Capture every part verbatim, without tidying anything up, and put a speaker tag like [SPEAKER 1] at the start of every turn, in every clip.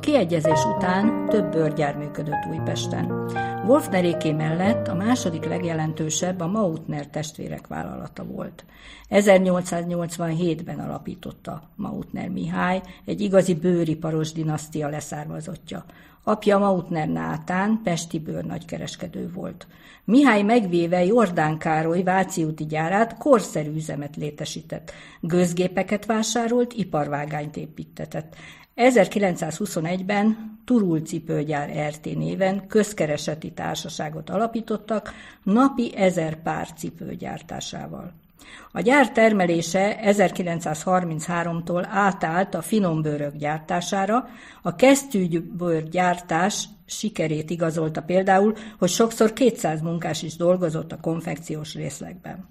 [SPEAKER 1] kiegyezés után több bőrgyár működött Újpesten. Wolfneréké mellett a második legjelentősebb a Mautner testvérek vállalata volt. ezernyolcszáznyolcvanhétben alapította Mautner Mihály, egy igazi bőriparos dinasztia leszármazottja. Apja Mautner Nátán pesti bőrnagykereskedő volt. Mihály megvéve Jordán Károly Váci úti gyárát korszerű üzemet létesített. Gőzgépeket vásárolt, iparvágányt építtetett. ezerkilencszázhuszonegyben Turul cipőgyár er té néven közkereseti társaságot alapítottak napi ezer pár cipő gyártásával. A gyár termelése ezerkilencszázharmincháromtól átállt a finombőrök gyártására, a kesztyűbőr gyártás sikerét igazolta például, hogy sokszor kétszáz munkás is dolgozott a konfekciós részlegben.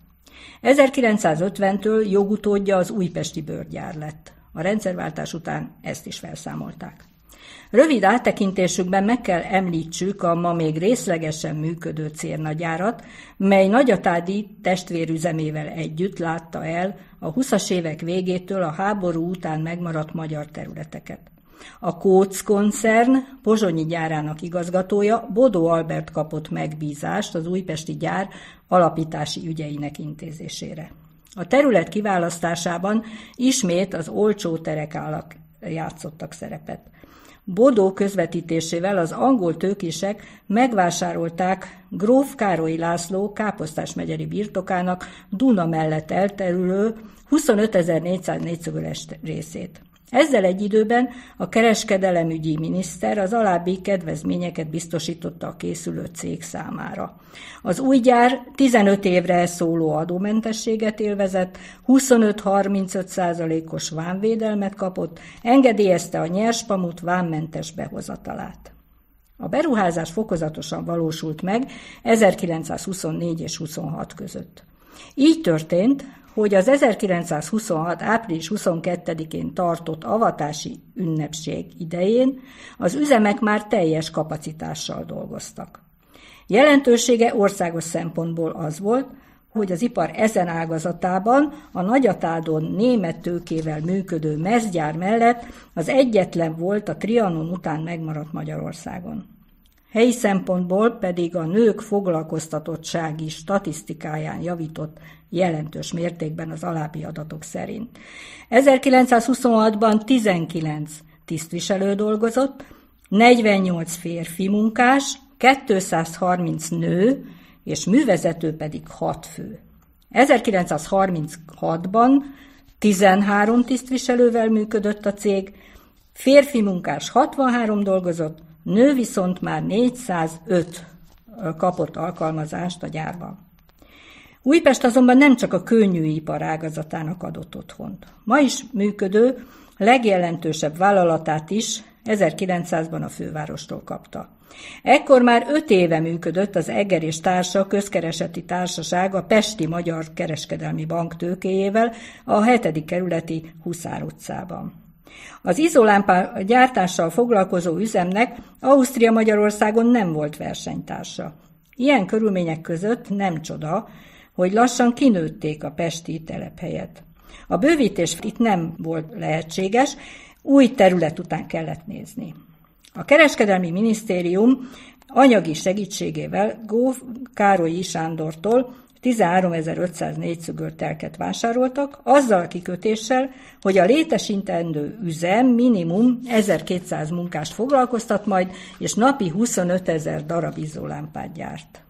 [SPEAKER 1] ezerkilencszázötventől jogutódja az újpesti bőrgyár lett. A rendszerváltás után ezt is felszámolták. Rövid áttekintésükben meg kell említsük a ma még részlegesen működő cérnagyárat, mely Nagyatádi testvérüzemével együtt látta el a huszas évek végétől a háború után megmaradt magyar területeket. A Kóc koncern pozsonyi gyárának igazgatója Bodó Albert kapott megbízást az újpesti gyár alapítási ügyeinek intézésére. A terület kiválasztásában ismét az olcsó terekállak játszottak szerepet. Bodó közvetítésével az angol tőkések megvásárolták gróf Károly László Káposztás megyeri birtokának Duna mellett elterülő huszonötezer-négyszáz négyszögöles részét. Ezzel egy időben a kereskedelemügyi miniszter az alábbi kedvezményeket biztosította a készülő cég számára. Az új gyár tizenöt évre szóló adómentességet élvezett, huszonöt-harmincöt százalékos vámvédelmet kapott, engedélyezte a nyerspamut vámmentes behozatalát. A beruházás fokozatosan valósult meg ezerkilencszázhuszonnégy és huszonhat között. Így történt, hogy az ezerkilencszázhuszonhat április huszonkettedikén tartott avatási ünnepség idején az üzemek már teljes kapacitással dolgoztak. Jelentősége országos szempontból az volt, hogy az ipar ezen ágazatában a Nagyatádon német tőkével működő mezgyár mellett az egyetlen volt a Trianon után megmaradt Magyarországon. Helyi szempontból pedig a nők foglalkoztatottsági statisztikáján javított jelentős mértékben az alábbi adatok szerint. ezerkilencszázhuszonhatban tizenkilenc tisztviselő dolgozott, negyvennyolc férfi munkás, kétszázharminc nő, és művezető pedig hat fő. ezerkilencszázharminchatban tizenhárom tisztviselővel működött a cég, férfi munkás hatvanhárom dolgozott, nő viszont már négyszázöt kapott alkalmazást a gyárban. Újpest azonban nem csak a könnyűipar ágazatának adott otthont. Ma is működő, legjelentősebb vállalatát is ezerkilencszázban a fővárostól kapta. Ekkor már öt éve működött az Egger és Társa közkereseti társaság a Pesti Magyar Kereskedelmi Bank tőkéjével a hetedik kerületi Huszár utcában. Az izolámpa gyártással foglalkozó üzemnek Ausztria-Magyarországon nem volt versenytársa. Ilyen körülmények között nem csoda, hogy lassan kinőtték a pesti telephelyet. A bővítés itt nem volt lehetséges, új terület után kellett nézni. A Kereskedelmi Minisztérium anyagi segítségével Gróf Károlyi Sándortól tizenháromezer-ötszáz négyszögöl telket vásároltak, azzal a kikötéssel, hogy a létesítendő üzem minimum ezerkétszáz munkást foglalkoztat majd, és napi huszonötezer darab izzólámpát gyárt.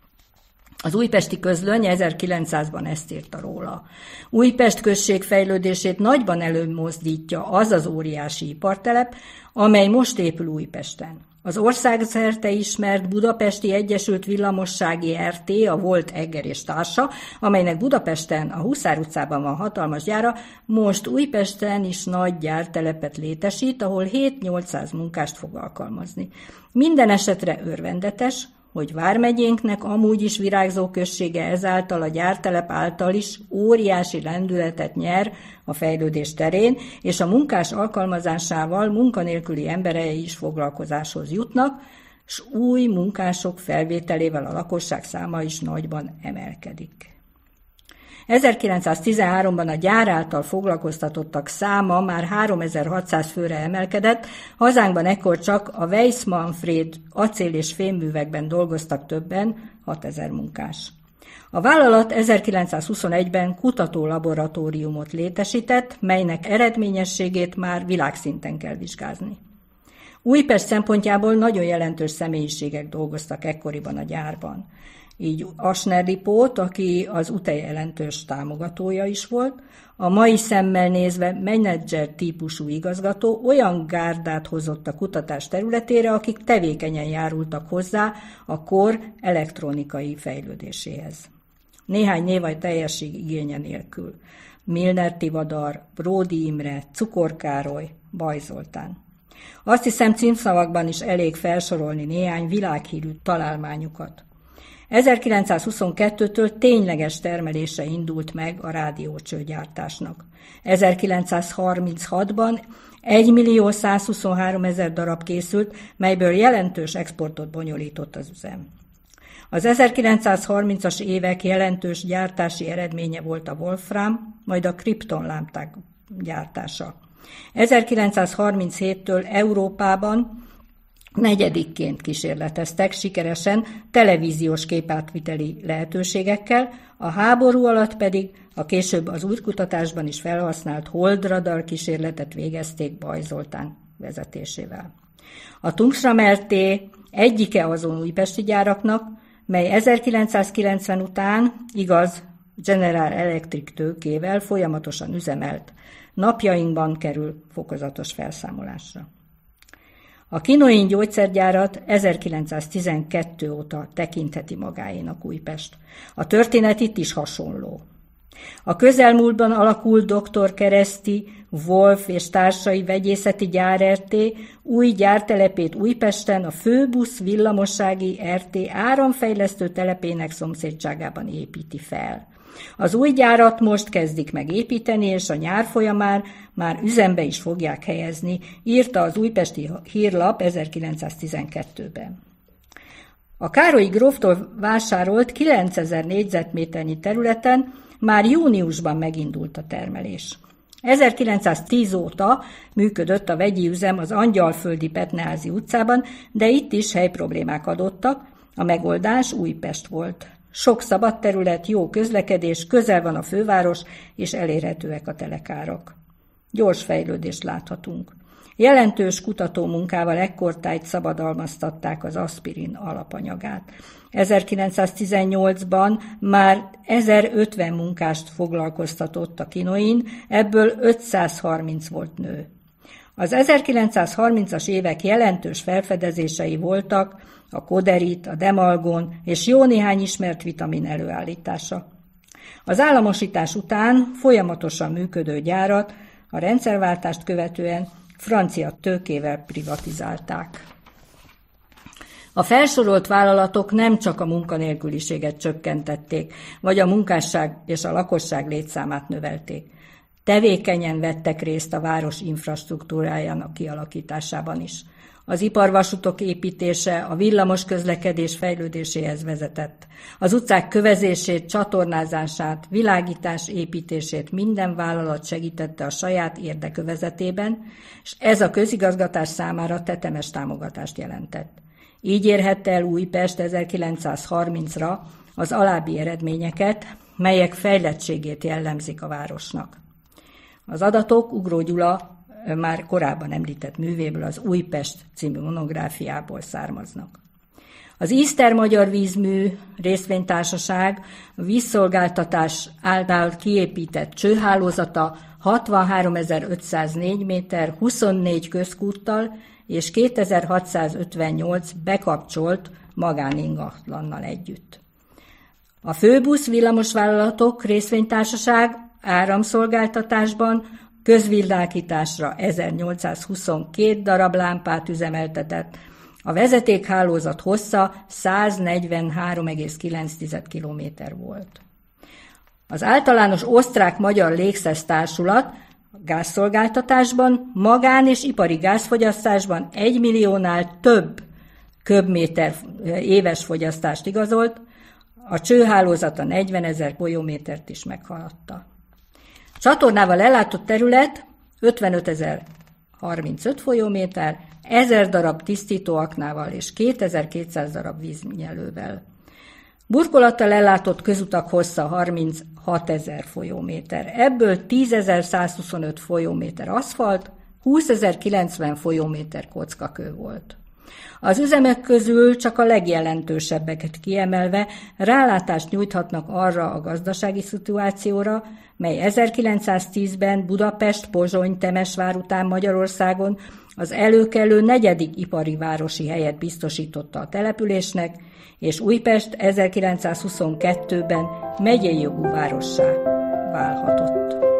[SPEAKER 1] Az újpesti közlöny ezerkilencszázban ezt írta róla. Újpest község fejlődését nagyban előmozdítja az az óriási ipartelep, amely most épül Újpesten. Az országszerte ismert Budapesti Egyesült Villamossági er té, a volt Egger és Társa, amelynek Budapesten a Huszár utcában van hatalmas gyára, most Újpesten is nagy gyártelepet létesít, ahol hét-nyolcszáz munkást fog alkalmazni. Minden esetre örvendetes, hogy vármegyénknek amúgy is virágzó községe ezáltal a gyártelep által is óriási lendületet nyer a fejlődés terén, és a munkás alkalmazásával munkanélküli emberei is foglalkozáshoz jutnak, s új munkások felvételével a lakosság száma is nagyban emelkedik. ezerkilencszáztizenháromban a gyár által foglalkoztatottak száma már háromezer-hatszáz főre emelkedett, hazánkban ekkor csak a Weiss-Manfred acél- és fémművekben dolgoztak többen, hatezer munkás. A vállalat ezerkilencszázhuszonegyben kutatólaboratóriumot létesített, melynek eredményességét már világszinten kell vizsgázni. Újpest szempontjából nagyon jelentős személyiségek dolgoztak ekkoriban a gyárban. Így Asner Lipót, aki az UTE jelentős támogatója is volt, a mai szemmel nézve menedzser típusú igazgató olyan gárdát hozott a kutatás területére, akik tevékenyen járultak hozzá a kor elektronikai fejlődéséhez. Néhány név a teljesség igénye nélkül. Milner Tivadar, Bródi Imre, Cukor Károly, Baj Zoltán. Azt hiszem, címszavakban is elég felsorolni néhány világhírű találmányukat. ezerkilencszázhuszonkettőtől tényleges termelése indult meg a rádiócsőgyártásnak. ezerkilencszázharminchatban egymillió-százhuszonháromezer darab készült, melyből jelentős exportot bonyolított az üzem. Az ezerkilencszázharmincas évek jelentős gyártási eredménye volt a wolfram, majd a kriptonlámpák gyártása. ezerkilencszázharminchéttől Európában negyedikként kísérleteztek sikeresen televíziós képátviteli lehetőségekkel, a háború alatt pedig a később az űrkutatásban is felhasznált holdradar kísérletet végezték Baj Zoltán vezetésével. A Tungsram Kft. Egyike azon újpesti gyáraknak, mely ezerkilencszázkilencven után, igaz, General Electric tőkével folyamatosan üzemelt. Napjainkban kerül fokozatos felszámolásra. A Kinoin gyógyszergyárat ezerkilencszáztizenkettő óta tekintheti magáénak Újpest. A történet itt is hasonló. A közelmúltban alakult doktor Kereszti, Wolf és társai vegyészeti gyár er té új gyártelepét Újpesten a Főbusz villamossági er té áramfejlesztő telepének szomszédságában építi fel. Az új gyárat most kezdik meg építeni, és a nyár folyamán már üzembe is fogják helyezni, írta az Újpesti Hírlap ezerkilencszáztizenkettőben. A Károlyi gróftól vásárolt kilencezer négyzetméternyi területen már júniusban megindult a termelés. ezerkilencszáztíz óta működött a vegyi üzem az Angyalföldi Petneházy utcában, de itt is helyproblémák adottak, a megoldás Újpest volt. Sok szabad terület, jó közlekedés, közel van a főváros, és elérhetőek a telekárak. Gyors fejlődést láthatunk. Jelentős kutatómunkával ekkortájt szabadalmaztatták az aszpirin alapanyagát. ezerkilencszáztizennyolcban már ezerötven munkást foglalkoztatott a Kinoin, ebből ötszázharminc volt nő. Az ezerkilencszázharmincas évek jelentős felfedezései voltak a koderit, a demalgon és jó néhány ismert vitamin előállítása. Az államosítás után folyamatosan működő gyárat a rendszerváltást követően francia tőkével privatizálták. A felsorolt vállalatok nem csak a munkanélküliséget csökkentették, vagy a munkásság és a lakosság létszámát növelték. Tevékenyen vettek részt a város infrastruktúrájának kialakításában is. Az iparvasutok építése a villamos közlekedés fejlődéséhez vezetett. Az utcák kövezését, csatornázását, világítás építését minden vállalat segítette a saját érdekövezetében, és ez a közigazgatás számára tetemes támogatást jelentett. Így érhette el Újpest ezerkilencszázharmincra az alábbi eredményeket, melyek fejlettségét jellemzik a városnak. Az adatok Ugró Gyula már korábban említett művéből, az Újpest című monográfiából származnak. Az Ízter Magyar Vízmű részvénytársaság a vízszolgáltatás által kiépített csőhálózata hatvanháromezer-ötszáznégy méter, huszonnégy közkúttal és kétezer-hatszázötvennyolc bekapcsolt magáningatlannal együtt. A Főbusz villamosvállalatok részvénytársaság áramszolgáltatásban közvilágításra ezernyolcszázhuszonkettő darab lámpát üzemeltetett, a vezetékhálózat hossza száznegyvenhárom egész kilenc kilométer volt. Az általános osztrák-magyar légszesz társulat gázszolgáltatásban, magán- és ipari gázfogyasztásban egy milliónál több köbméter éves fogyasztást igazolt, A csőhálózata negyvenezer folyómétert is meghaladta. Csatornával ellátott terület ötvenötezer-harmincöt folyóméter, ezer darab tisztítóaknával és kétezer-kétszáz darab víznyelővel. Burkolattal ellátott közutak hossza harminchatezer folyóméter, ebből tízezer-százhuszonöt folyóméter aszfalt, húszezer-kilencven folyóméter kockakő volt. Az üzemek közül csak a legjelentősebbeket kiemelve rálátást nyújthatnak arra a gazdasági szituációra, mely ezerkilencszáztízben Budapest-Pozsony-Temesvár után Magyarországon az előkelő negyedik ipari városi helyet biztosította a településnek, és Újpest ezerkilencszázhuszonkettőben megyei jogú várossá válhatott.